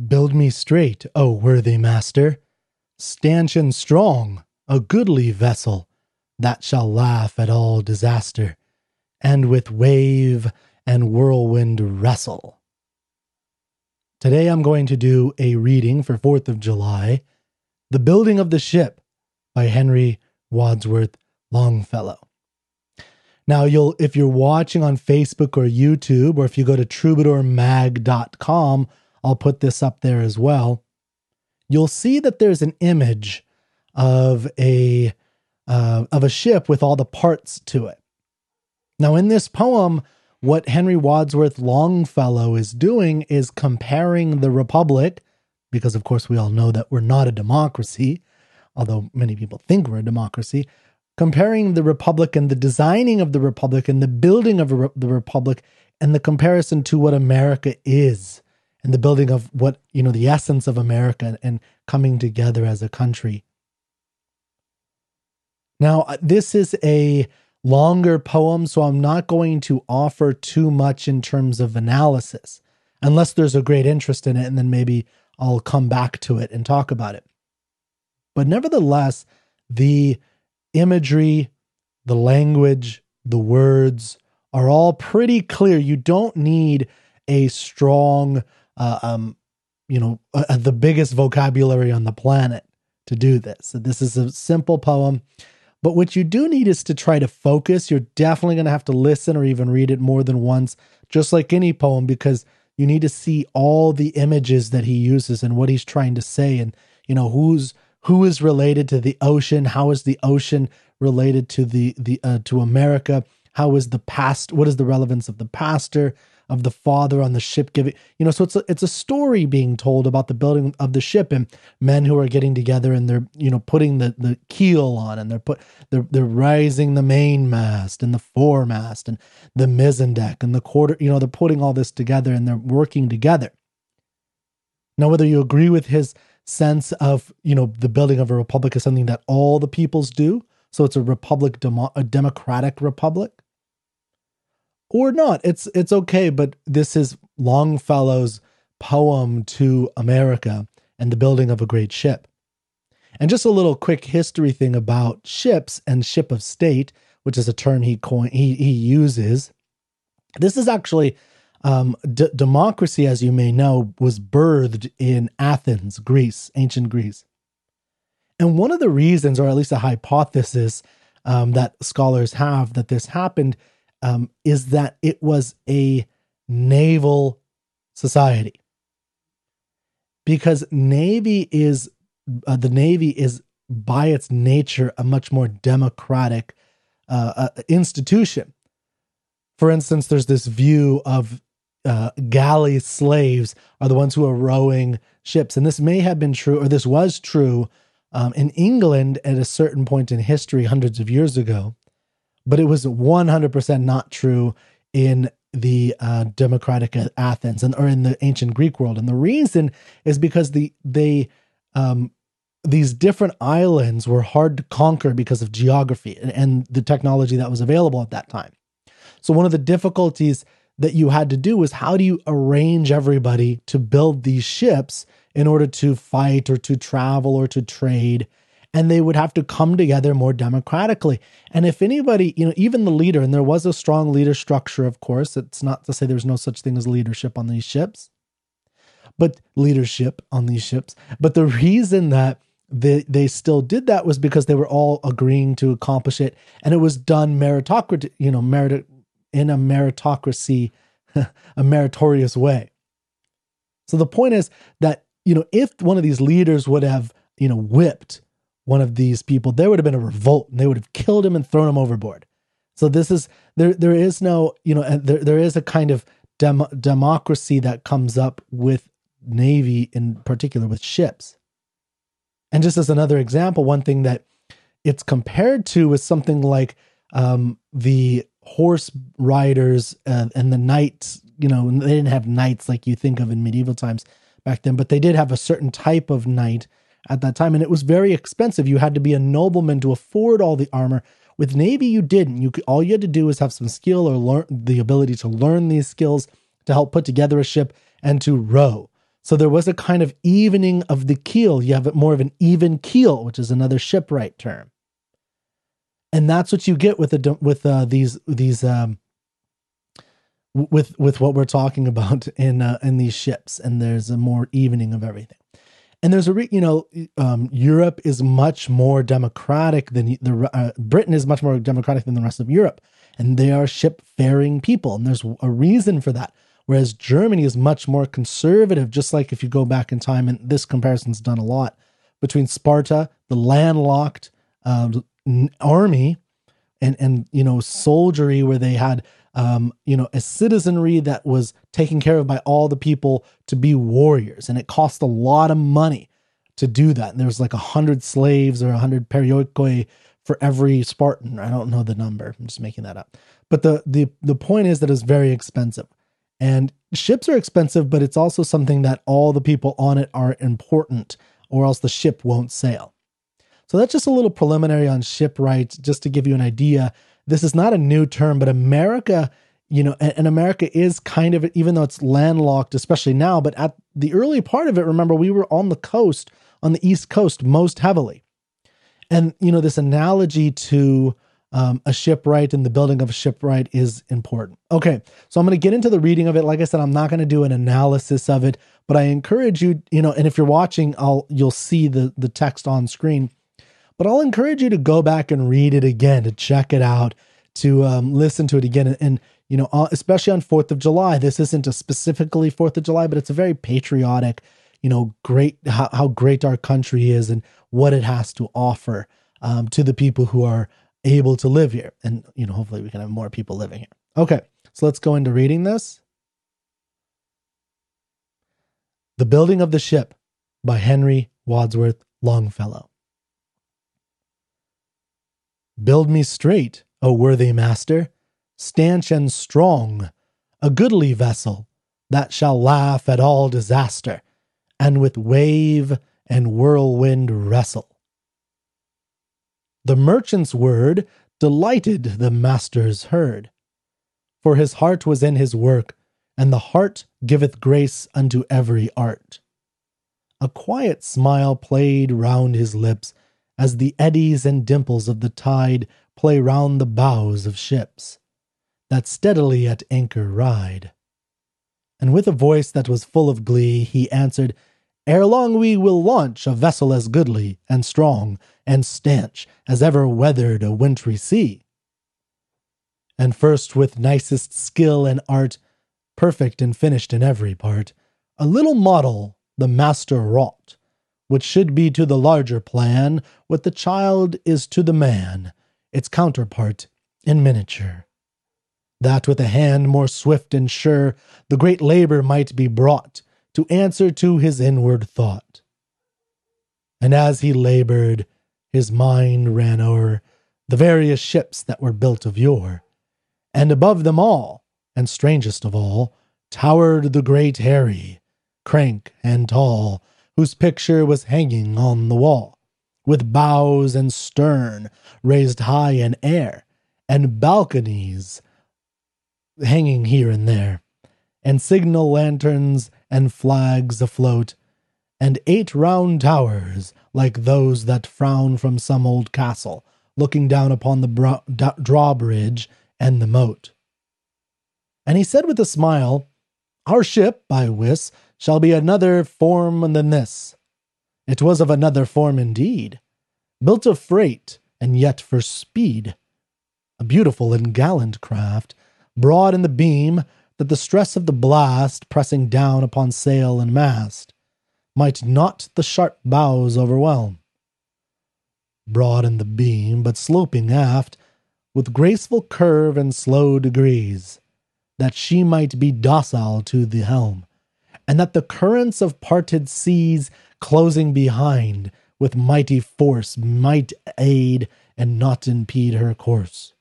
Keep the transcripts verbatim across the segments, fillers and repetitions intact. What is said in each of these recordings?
Build me straight, O worthy master, stanchion strong, a goodly vessel, that shall laugh at all disaster, and with wave and whirlwind wrestle. Today I'm going to do a reading for fourth of July, The Building of the Ship by Henry Wadsworth Longfellow. Now, you'll if you're watching on Facebook or YouTube, or if you go to troubadour mag dot com, I'll put this up there as well. You'll see that there's an image of a uh, of a ship with all the parts to it. Now, in this poem, what Henry Wadsworth Longfellow is doing is comparing the Republic, because of course we all know that we're not a democracy, although many people think we're a democracy, comparing the Republic and the designing of the Republic and the building of re- the Republic and the comparison to what America is and the building of what, you know, the essence of America and, and coming together as a country. Now, this is a longer poem, so I'm not going to offer too much in terms of analysis, unless there's a great interest in it, and then maybe I'll come back to it and talk about it. But nevertheless, the imagery, the language, the words are all pretty clear. You don't need a strong, uh, um, you know, uh, the biggest vocabulary on the planet to do this. So this is a simple poem. But what you do need is to try to focus. You're definitely going to have to listen or even read it more than once, just like any poem, because you need to see all the images that he uses and what he's trying to say, and, you know, who's who is related to the ocean, how is the ocean related to the the uh, to America, how is the past, what is the relevance of the pastor, of the father on the ship giving, you know, so it's a, it's a story being told about the building of the ship and men who are getting together and they're, you know, putting the, the keel on, and they're put, they're, they're raising the mainmast and the foremast and the mizzen deck and the quarter, you know, they're putting all this together and they're working together. Now, whether you agree with his sense of, you know, the building of a republic is something that all the peoples do, so it's a republic, demo, a democratic republic, or not, it's it's okay, but this is Longfellow's poem to America and the building of a great ship. And just a little quick history thing about ships and ship of state, which is a term he coined, he, he uses. This is actually, um, d- democracy, as you may know, was birthed in Athens, Greece, ancient Greece. And one of the reasons, or at least a hypothesis um, that scholars have that this happened, Um, is that it was a naval society, because Navy is uh, the Navy is by its nature a much more democratic uh, uh, institution. For instance, there's this view of uh, galley slaves are the ones who are rowing ships, and this may have been true, or this was true um, in England at a certain point in history, hundreds of years ago. But it was one hundred percent not true in the uh, democratic Athens and or in the ancient Greek world. And the reason is because the they um, these different islands were hard to conquer because of geography and, and the technology that was available at that time. So one of the difficulties that you had to do was, how do you arrange everybody to build these ships in order to fight or to travel or to trade? And they would have to come together more democratically. And if anybody, you know, even the leader, and there was a strong leader structure, of course, it's not to say there's no such thing as leadership on these ships, but leadership on these ships. But the reason that they, they still did that was because they were all agreeing to accomplish it. And it was done meritocracy, you know, merit in a meritocracy, a meritorious way. So the point is that, you know, if one of these leaders would have, you know, whipped one of these people, there would have been a revolt, and they would have killed him and thrown him overboard. So this is, there, there is no, you know, there, there is a kind of dem- democracy that comes up with Navy, in particular with ships. And just as another example, one thing that it's compared to is something like um, the horse riders uh, and the knights, you know, they didn't have knights like you think of in medieval times back then, but they did have a certain type of knight at that time, and it was very expensive. You had to be a nobleman to afford all the armor. With Navy, you didn't. You could, all you had to do was have some skill or learn the ability to learn these skills to help put together a ship and to row. So there was a kind of evening of the keel. You have more of an even keel, which is another shipwright term. And that's what you get with the with uh, these these um, with with what we're talking about in uh, in these ships. And there's a more evening of everything. And there's a re, you know um, Europe is much more democratic than the uh, Britain is much more democratic than the rest of Europe, and they are ship-faring people, and there's a reason for that. Whereas Germany is much more conservative. Just like if you go back in time, and this comparison's done a lot between Sparta, the landlocked uh, army, and and you know soldiery, where they had um, you know a citizenry that was taken care of by all the people to be warriors, and it cost a lot of money to do that. And there was like a hundred slaves or a hundred perioikoi for every Spartan. I don't know the number. I'm just making that up. But the the the point is that it's very expensive. And ships are expensive, but it's also something that all the people on it are important, or else the ship won't sail. So that's just a little preliminary on shipwright, just to give you an idea. This is not a new term, but America, you know, and, and America is kind of, even though it's landlocked, especially now, but at the early part of it, remember, we were on the coast, on the East Coast most heavily. And, you know, this analogy to Um, a shipwright and the building of a shipwright is important. Okay, so I'm going to get into the reading of it. Like I said, I'm not going to do an analysis of it, but I encourage you, you know, and if you're watching, I'll you'll see the the text on screen. But I'll encourage you to go back and read it again, to check it out, to um, listen to it again, and, and you know, especially on fourth of July. This isn't a specifically fourth of July, but it's a very patriotic, you know, great how, how great our country is and what it has to offer um, to the people who are able to live here. And, you know, hopefully we can have more people living here. Okay, so let's go into reading this. The Building of the Ship by Henry Wadsworth Longfellow. Build me straight, O worthy master, stanch and strong, a goodly vessel that shall laugh at all disaster, and with wave and whirlwind wrestle. The merchant's word delighted the master's herd, for his heart was in his work, and the heart giveth grace unto every art. A quiet smile played round his lips, as the eddies and dimples of the tide play round the bows of ships that steadily at anchor ride. And with a voice that was full of glee, he answered, Ere long we will launch a vessel as goodly and strong and stanch as ever weathered a wintry sea. And first with nicest skill and art, perfect and finished in every part, a little model the master wrought, which should be to the larger plan what the child is to the man, its counterpart in miniature. That with a hand more swift and sure the great labor might be brought to answer to his inward thought. And as he labored, his mind ran o'er the various ships that were built of yore, and above them all, and strangest of all, towered the great Harry, crank and tall, whose picture was hanging on the wall, with bows and stern raised high in air, and balconies hanging here and there, and signal lanterns and flags afloat, and eight round towers, like those that frown from some old castle, looking down upon the bro- d- drawbridge and the moat. And he said with a smile, Our ship, I wis, shall be another form than this. It was of another form indeed, built of freight, and yet for speed. A beautiful and gallant craft, broad in the beam, that the stress of the blast, pressing down upon sail and mast, might not the sharp bows overwhelm. Broad in the beam, but sloping aft, with graceful curve and slow degrees, that she might be docile to the helm, and that the currents of parted seas, closing behind, with mighty force might aid and not impede her course.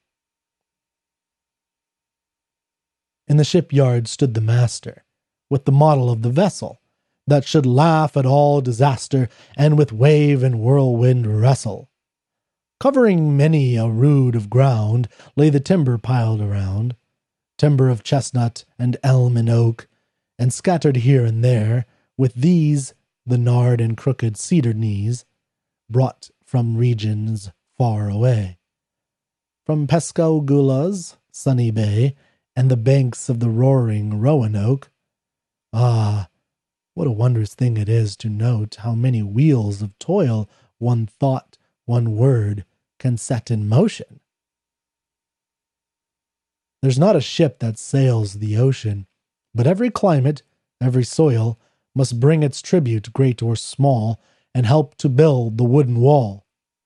In the shipyard stood the master, with the model of the vessel, that should laugh at all disaster, and with wave and whirlwind wrestle. Covering many a rood of ground lay the timber piled around, timber of chestnut and elm and oak, and scattered here and there With these, the gnarled and crooked cedar knees, brought from regions far away. From Pascagoula's sunny bay, and the banks of the roaring Roanoke. Ah, what a wondrous thing it is to note how many wheels of toil one thought, one word, can set in motion. There's not a ship that sails the ocean, but every climate, every soil, must bring its tribute, great or small, and help to build the wooden wall.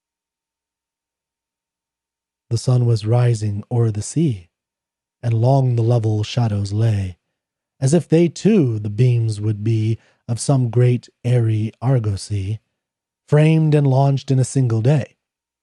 The sun was rising o'er the sea, and long the level shadows lay, as if they too the beams would be of some great airy argosy, framed and launched in a single day.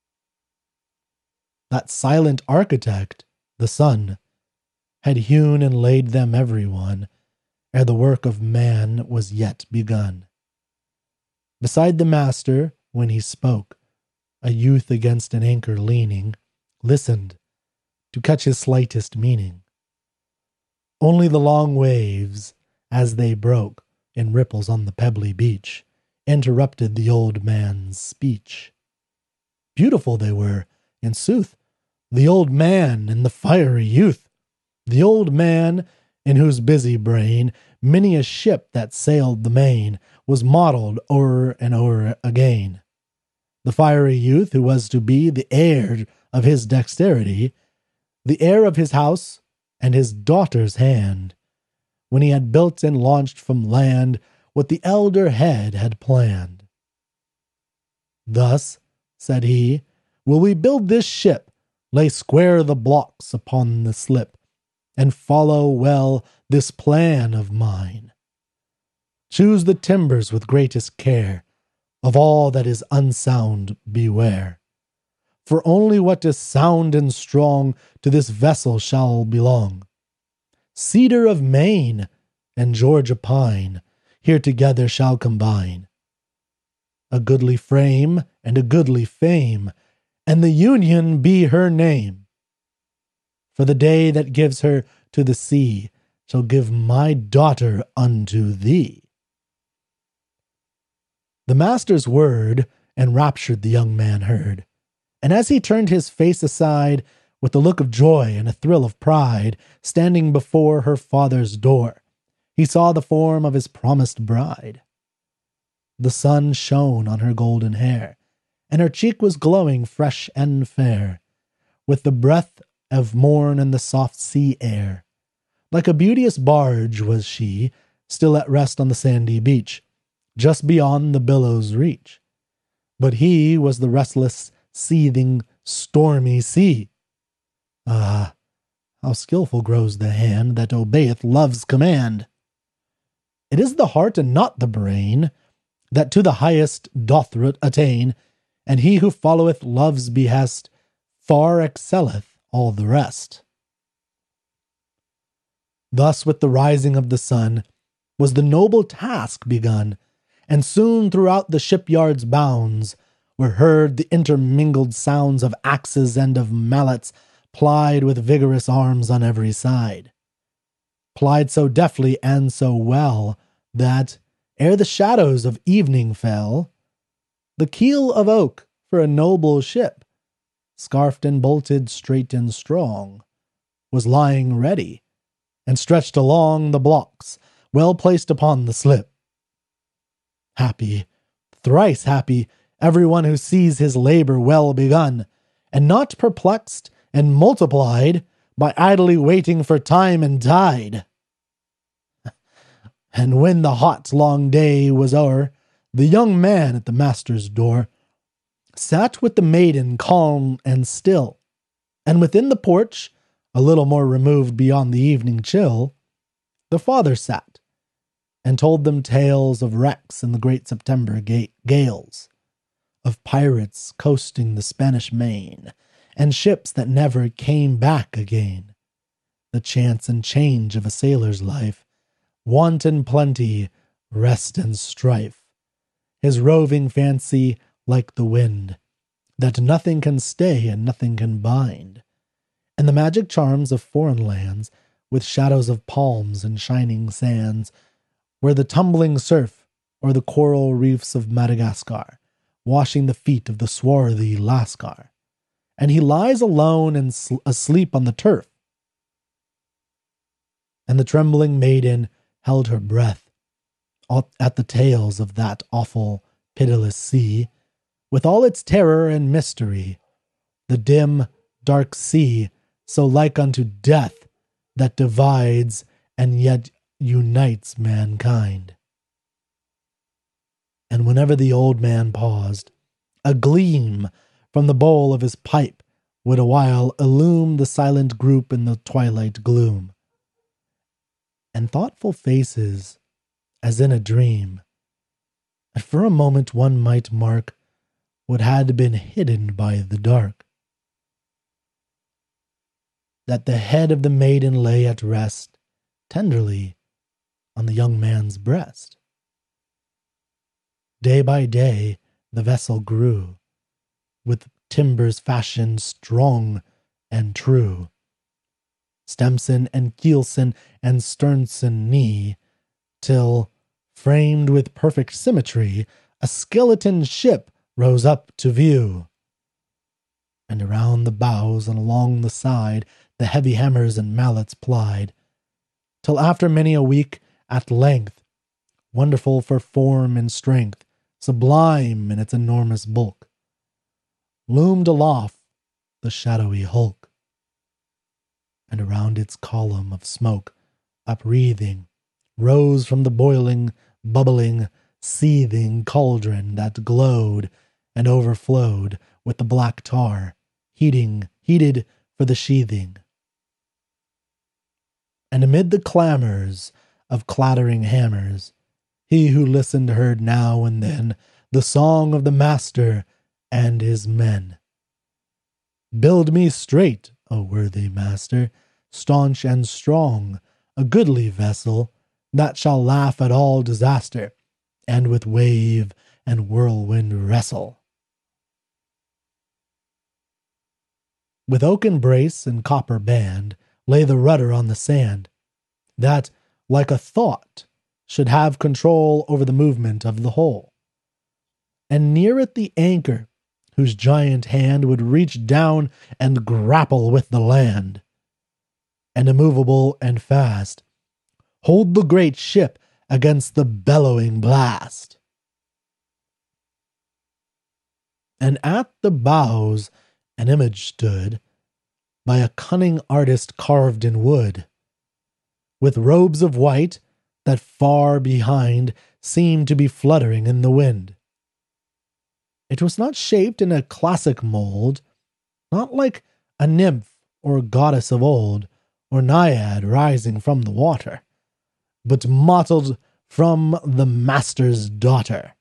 That silent architect, the sun, had hewn and laid them every one, ere the work of man was yet begun. Beside the master, when he spoke, a youth against an anchor leaning, listened to catch his slightest meaning. Only the long waves, as they broke in ripples on the pebbly beach, interrupted the old man's speech. Beautiful they were, in sooth, the old man and the fiery youth, the old man in whose busy brain many a ship that sailed the main was modelled o'er and o'er again. The fiery youth who was to be the heir of his dexterity, the heir of his house and his daughter's hand, when he had built and launched from land what the elder head had planned. Thus, said he, will we build this ship, lay square the blocks upon the slip, and follow well this plan of mine. Choose the timbers with greatest care, of all that is unsound beware. For only what is sound and strong to this vessel shall belong. Cedar of Maine and Georgia pine here together shall combine. A goodly frame and a goodly fame, and the union be her name. For the day that gives her to the sea shall give my daughter unto thee. The master's word enraptured the young man heard, and as he turned his face aside, with a look of joy and a thrill of pride, standing before her father's door, he saw the form of his promised bride. The sun shone on her golden hair, and her cheek was glowing fresh and fair, with the breath of morn and the soft sea air. Like a beauteous barge was she, still at rest on the sandy beach, just beyond the billows' reach. But he was the restless, seething, stormy sea. Ah, how skilful grows the hand that obeyeth love's command! It is the heart and not the brain that to the highest doth attain, and he who followeth love's behest far excelleth all the rest. Thus with the rising of the sun was the noble task begun, and soon throughout the shipyard's bounds were heard the intermingled sounds of axes and of mallets plied with vigorous arms on every side, plied so deftly and so well that, ere the shadows of evening fell, the keel of oak for a noble ship, scarfed and bolted straight and strong, was lying ready, and stretched along the blocks, well placed upon the slip. Happy, thrice happy, every one who sees his labor well begun, and not perplexed and multiplied by idly waiting for time and tide. And when the hot long day was o'er, the young man at the master's door sat with the maiden calm and still, and within the porch, a little more removed beyond the evening chill, the father sat, and told them tales of wrecks in the great September ga- gales, of pirates coasting the Spanish main, and ships that never came back again, the chance and change of a sailor's life, want and plenty, rest and strife, his roving fancy like the wind, that nothing can stay and nothing can bind, and the magic charms of foreign lands, with shadows of palms and shining sands, where the tumbling surf or the coral reefs of Madagascar, washing the feet of the swarthy Lascar, and he lies alone and sl- asleep on the turf. And the trembling maiden held her breath at the tales of that awful, pitiless sea, with all its terror and mystery, the dim, dark sea, so like unto death, that divides and yet unites mankind. And whenever the old man paused, a gleam from the bowl of his pipe would awhile illume the silent group in the twilight gloom. And thoughtful faces, as in a dream, and for a moment one might mark what had been hidden by the dark. That the head of the maiden lay at rest, tenderly, on the young man's breast. Day by day the vessel grew, with timbers fashioned strong and true. Stemson and keelson and sternson knee, till, framed with perfect symmetry, a skeleton ship rose up to view. And around the bows and along the side the heavy hammers and mallets plied, till after many a week, at length, wonderful for form and strength, sublime in its enormous bulk, loomed aloft the shadowy hulk. And around its column of smoke, upwreathing, rose from the boiling, bubbling, seething cauldron that glowed and overflowed with the black tar, heating, heated for the sheathing. And amid the clamors of clattering hammers, he who listened heard now and then the song of the master and his men. Build me straight, O worthy master, staunch and strong, a goodly vessel, that shall laugh at all disaster, and with wave and whirlwind wrestle. With oaken brace and copper band lay the rudder on the sand, that, like a thought, should have control over the movement of the whole. And near it the anchor, whose giant hand would reach down and grapple with the land, and immovable and fast, hold the great ship against the bellowing blast. And at the bows an image stood, by a cunning artist carved in wood, with robes of white that far behind seemed to be fluttering in the wind. It was not shaped in a classic mold, not like a nymph or goddess of old, or naiad rising from the water, but mottled from the master's daughter.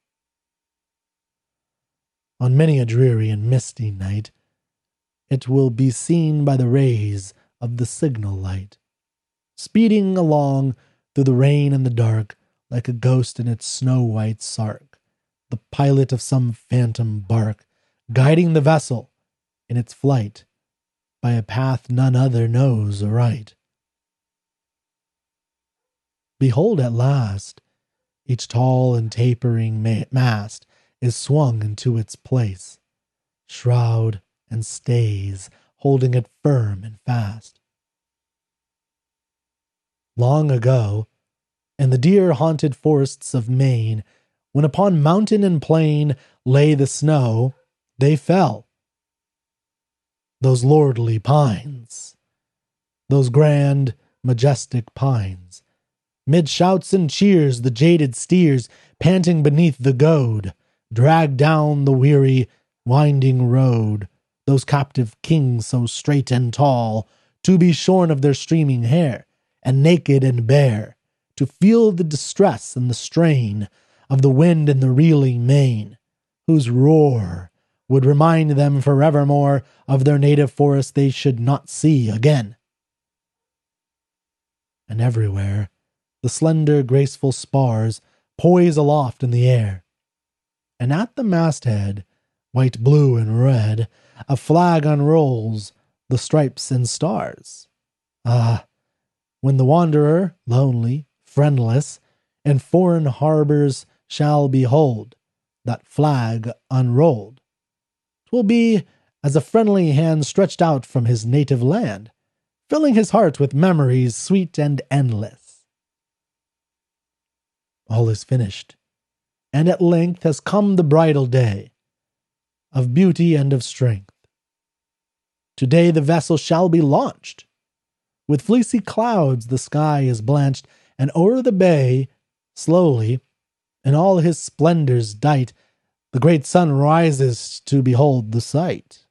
On many a dreary and misty night, it will be seen by the rays of the signal light, speeding along through the rain and the dark like a ghost in its snow-white sark, the pilot of some phantom bark, guiding the vessel in its flight by a path none other knows aright. Behold, at last, each tall and tapering ma- mast is swung into its place, shroud and stays holding it firm and fast. Long ago, in the deer-haunted forests of Maine, when upon mountain and plain lay the snow, they fell. Those lordly pines, those grand, majestic pines, mid shouts and cheers the jaded steers, panting beneath the goad, dragged down the weary, winding road, those captive kings so straight and tall, to be shorn of their streaming hair, and naked and bare, to feel the distress and the strain of the wind in the reeling main, whose roar would remind them forevermore of their native forest they should not see again. And everywhere the slender, graceful spars poise aloft in the air, and at the masthead, white, blue, and red, a flag unrolls the stripes and stars. Ah, when the wanderer, lonely, friendless, in foreign harbors shall behold that flag unrolled. 'Twill be as a friendly hand stretched out from his native land, filling his heart with memories sweet and endless. All is finished, and at length has come the bridal day of beauty and of strength. Today the vessel shall be launched. With fleecy clouds the sky is blanched, and o'er the bay, slowly, in all his splendors dight, the great sun rises to behold the sight.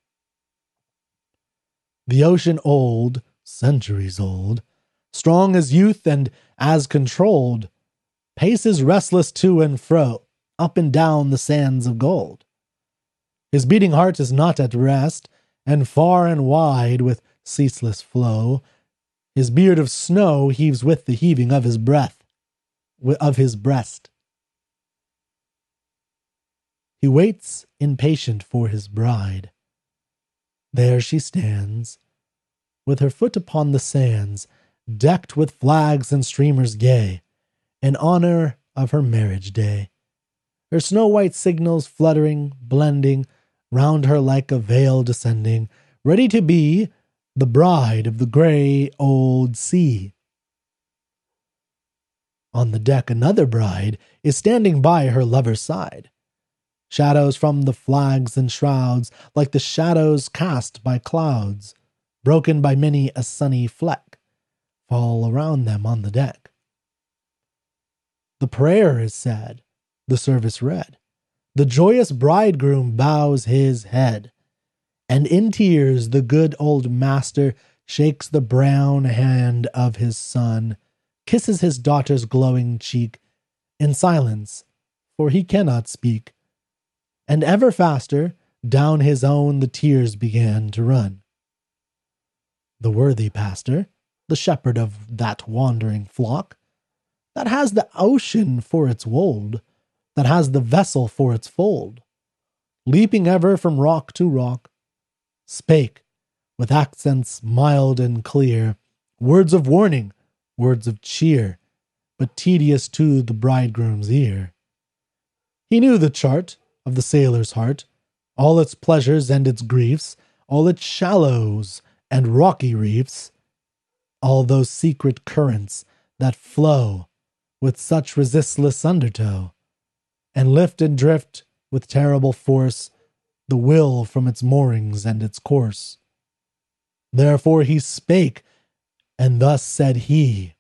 The ocean old, centuries old, strong as youth and as controlled, paces restless to and fro, up and down the sands of gold. His beating heart is not at rest, and far and wide with ceaseless flow, his beard of snow heaves with the heaving of his breath, of his breast. He waits impatient for his bride. There she stands, with her foot upon the sands, decked with flags and streamers gay, in honor of her marriage day. Her snow-white signals fluttering, blending, round her like a veil descending, ready to be the bride of the gray old sea. On the deck another bride is standing by her lover's side. Shadows from the flags and shrouds, like the shadows cast by clouds, broken by many a sunny fleck, fall around them on the deck. The prayer is said, the service read. The joyous bridegroom bows his head, and in tears the good old master shakes the brown hand of his son, kisses his daughter's glowing cheek, in silence, for he cannot speak. And ever faster, down his own the tears began to run. The worthy pastor, the shepherd of that wandering flock, that has the ocean for its wold, that has the vessel for its fold, leaping ever from rock to rock, spake, with accents mild and clear, words of warning, words of cheer, but tedious to the bridegroom's ear. He knew the chart of the sailor's heart, all its pleasures and its griefs, all its shallows and rocky reefs, all those secret currents that flow with such resistless undertow, and lift and drift with terrible force the will from its moorings and its course. Therefore he spake, and thus said he,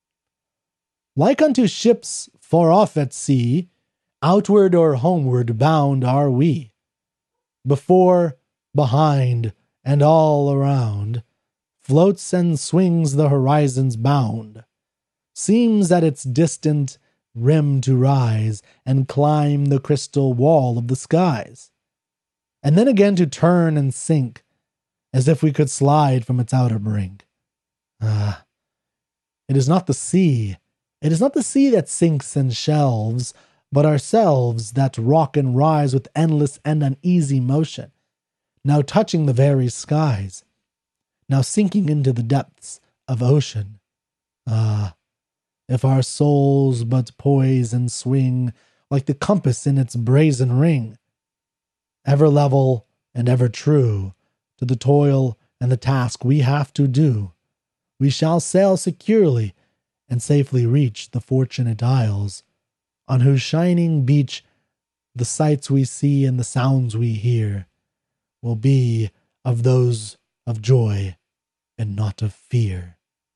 Like unto ships far off at sea, outward or homeward bound are we. Before, behind, and all around, floats and swings the horizon's bound, seems at its distant rim to rise and climb the crystal wall of the skies, and then again to turn and sink, as if we could slide from its outer brink. Ah, it is not the sea, it is not the sea that sinks and shelves, but ourselves that rock and rise with endless and uneasy motion, now touching the very skies, now sinking into the depths of ocean. Ah, if our souls but poise and swing like the compass in its brazen ring, ever level and ever true to the toil and the task we have to do, we shall sail securely and safely reach the fortunate isles, on whose shining beach the sights we see and the sounds we hear will be of those of joy and not of fear.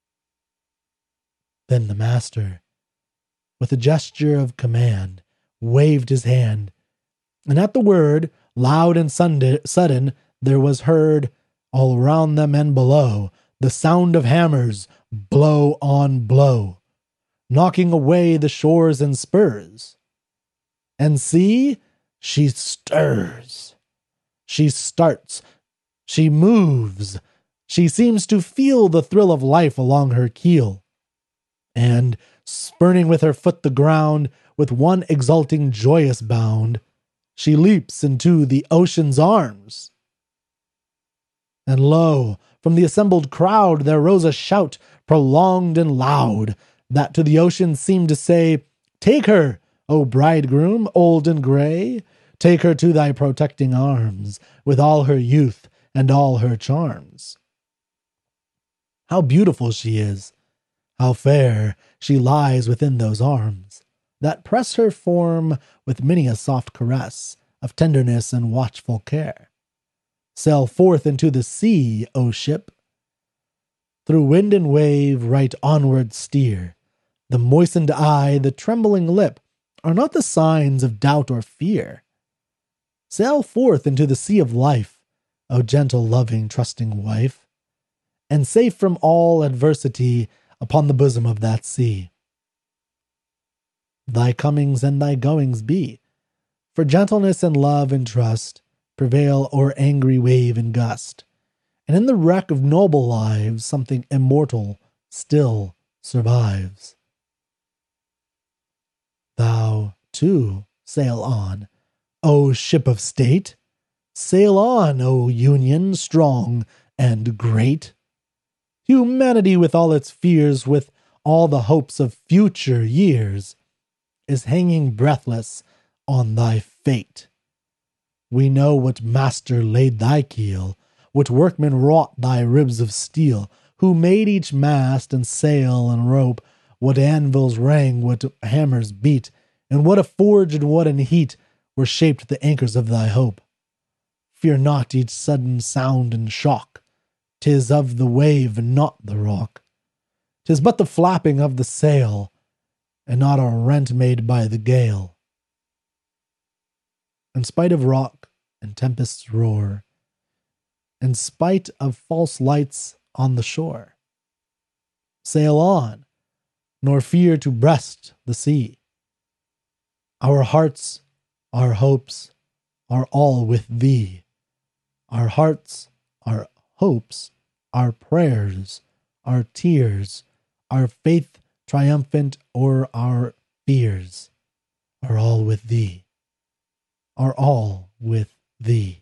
Then the master, with a gesture of command, waved his hand, and at the word, loud and sudden, there was heard, all around them and below, the sound of hammers, blow on blow, knocking away the shores and spurs. And see, she stirs, she starts, she moves, she seems to feel the thrill of life along her keel, and, spurning with her foot the ground, with one exulting joyous bound, she leaps into the ocean's arms. And lo, from the assembled crowd there rose a shout, prolonged and loud, that to the ocean seemed to say, Take her, O bridegroom, old and gray, take her to thy protecting arms, with all her youth and all her charms. How beautiful she is! How fair she lies within those arms, that press her form with many a soft caress of tenderness and watchful care. Sail forth into the sea, O ship! Through wind and wave right onward steer. The moistened eye, the trembling lip, are not the signs of doubt or fear. Sail forth into the sea of life, O gentle, loving, trusting wife, and safe from all adversity upon the bosom of that sea. Thy comings and thy goings be, for gentleness and love and trust prevail o'er angry wave and gust, and in the wreck of noble lives something immortal still survives. Thou, too, sail on, O ship of state! Sail on, O Union, strong and great! Humanity with all its fears, with all the hopes of future years, is hanging breathless on thy fate. We know what master laid thy keel, what workman wrought thy ribs of steel, who made each mast and sail and rope, what anvils rang, what hammers beat, and what a forge and what an heat were shaped the anchors of thy hope. Fear not each sudden sound and shock, 'tis of the wave and not the rock. 'Tis but the flapping of the sail, and not a rent made by the gale. In spite of rock and tempest's roar, in spite of false lights on the shore, sail on, nor fear to breast the sea. Our hearts, our hopes, are all with thee. Our hearts, our hopes, our prayers, our tears, our faith triumphant o'er our fears, are all with thee, are all with thee.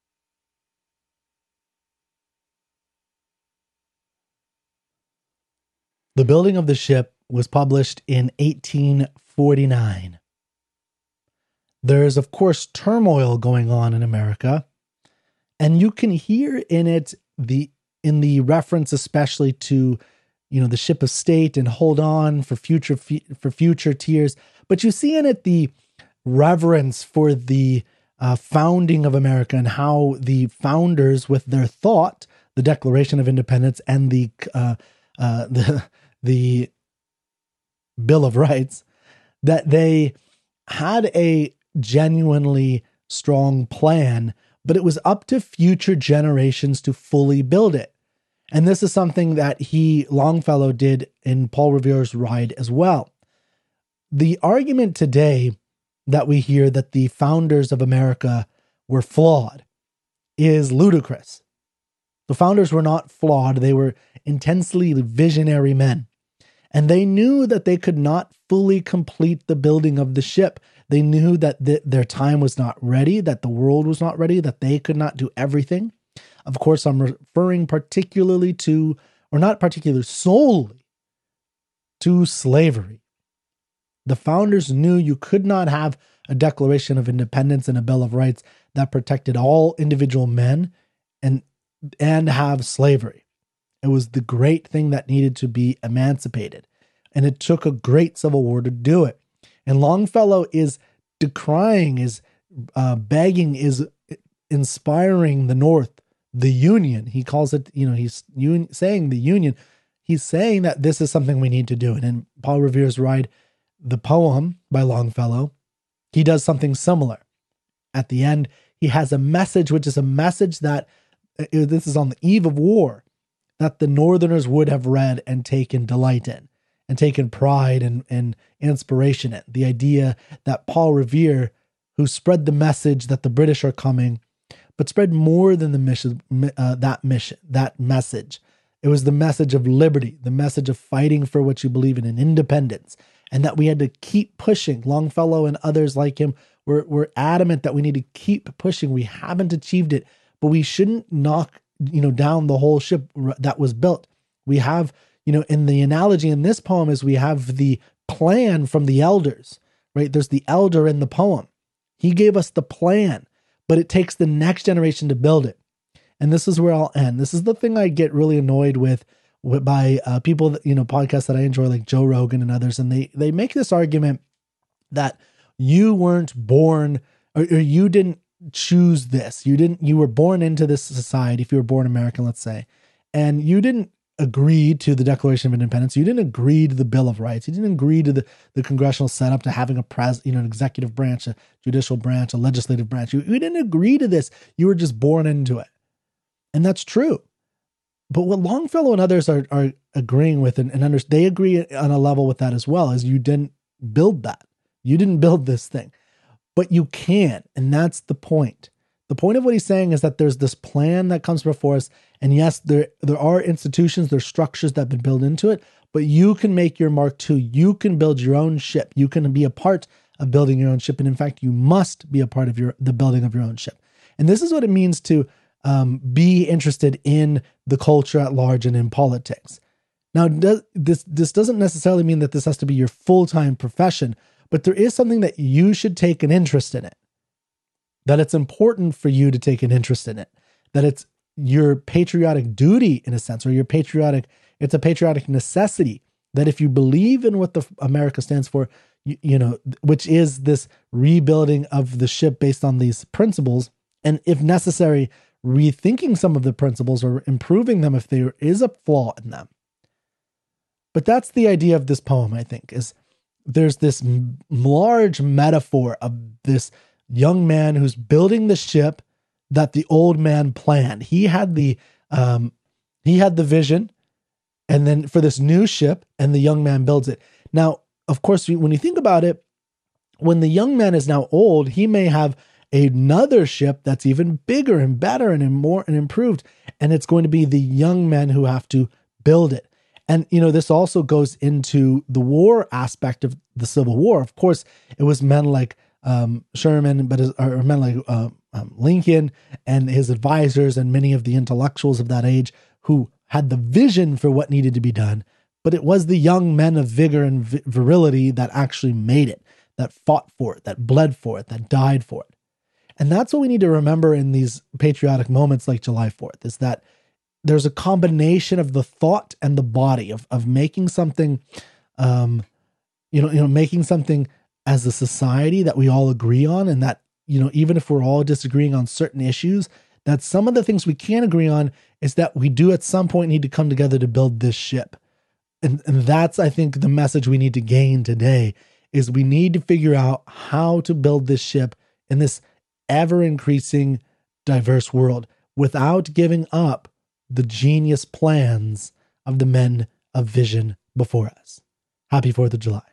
The Building of the Ship was published in eighteen forty-nine. There is, of course, turmoil going on in America, and you can hear in it the in the reference, especially to, you know, the ship of state and hold on for future for future tears. But you see in it the reverence for the uh, founding of America and how the founders, with their thought, the Declaration of Independence and the uh, uh, the the Bill of Rights, that they had a genuinely strong plan, but it was up to future generations to fully build it. And this is something that he, Longfellow, did in Paul Revere's Ride as well. The argument today that we hear that the founders of America were flawed is ludicrous. The founders were not flawed. They were intensely visionary men. And they knew that they could not fully complete the building of the ship. They knew that th- their time was not ready, that the world was not ready, that they could not do everything. Of course, I'm referring particularly to, or not particularly, solely to slavery. The founders knew you could not have a Declaration of Independence and a Bill of Rights that protected all individual men and, and have slavery. It was the great thing that needed to be emancipated. And it took a great civil war to do it. And Longfellow is decrying, is uh, begging, is inspiring the North, the Union. He calls it, you know, he's un- saying the Union. He's saying that this is something we need to do. And in Paul Revere's Ride, the poem by Longfellow, he does something similar. At the end, he has a message, which is a message that, uh, this is on the eve of war, that the Northerners would have read and taken delight in, and taken pride and, and inspiration in. The idea that Paul Revere, who spread the message that the British are coming, but spread more than the mission, uh, that mission, that message. It was the message of liberty, the message of fighting for what you believe in and independence, and that we had to keep pushing. Longfellow and others like him were, were adamant that we need to keep pushing. We haven't achieved it, but we shouldn't knock, you know, down the whole ship that was built. We have, you know, in the analogy in this poem is we have the plan from the elders, right? There's the elder in the poem. He gave us the plan, but it takes the next generation to build it. And this is where I'll end. This is the thing I get really annoyed with, with by uh, people that, you know, podcasts that I enjoy, like Joe Rogan and others. And they, they make this argument that you weren't born or, or you didn't choose this. You didn't, you were born into this society. If you were born American, let's say, and you didn't agree to the Declaration of Independence. You didn't agree to the Bill of Rights. You didn't agree to the, the congressional setup, to having a pres, you know, an executive branch, a judicial branch, a legislative branch. You, you didn't agree to this. You were just born into it. And that's true. But what Longfellow and others are, are agreeing with, and, and under, they agree on a level with that as well, is you didn't build that. You didn't build this thing, but you can. And that's the point. The point of what he's saying is that there's this plan that comes before us. And yes, there, there are institutions, there's structures that have been built into it, but you can make your mark too. You can build your own ship. You can be a part of building your own ship. And in fact, you must be a part of your the building of your own ship. And this is what it means to um, be interested in the culture at large and in politics. Now, does, this, this doesn't necessarily mean that this has to be your full-time profession, but there is something that you should take an interest in it. That it's important for you to take an interest in it, that it's your patriotic duty in a sense, or your patriotic, it's a patriotic necessity, that if you believe in what the America stands for, you, you know, which is this rebuilding of the ship based on these principles, and if necessary, rethinking some of the principles or improving them if there is a flaw in them. But that's the idea of this poem, I think, is there's this m- large metaphor of this young man who's building the ship that the old man planned. He had the um, he had the vision, and then for this new ship, and the young man builds it. Now, of course, when you think about it, when the young man is now old, he may have another ship that's even bigger and better and more and improved, and it's going to be the young men who have to build it. And you know, this also goes into the war aspect of the Civil War. Of course, it was men like um, Sherman, but or men like uh, um, Lincoln and his advisors and many of the intellectuals of that age who had the vision for what needed to be done. But it was the young men of vigor and vi- virility that actually made it, that fought for it, that bled for it, that died for it. And that's what we need to remember in these patriotic moments like July fourth, is that there's a combination of the thought and the body of, of making something, um, you know, you know, making something as a society that we all agree on, and that, you know, even if we're all disagreeing on certain issues, that some of the things we can agree on is that we do at some point need to come together to build this ship. And, and that's, I think, the message we need to gain today, is we need to figure out how to build this ship in this ever-increasing diverse world without giving up the genius plans of the men of vision before us. Happy fourth of July.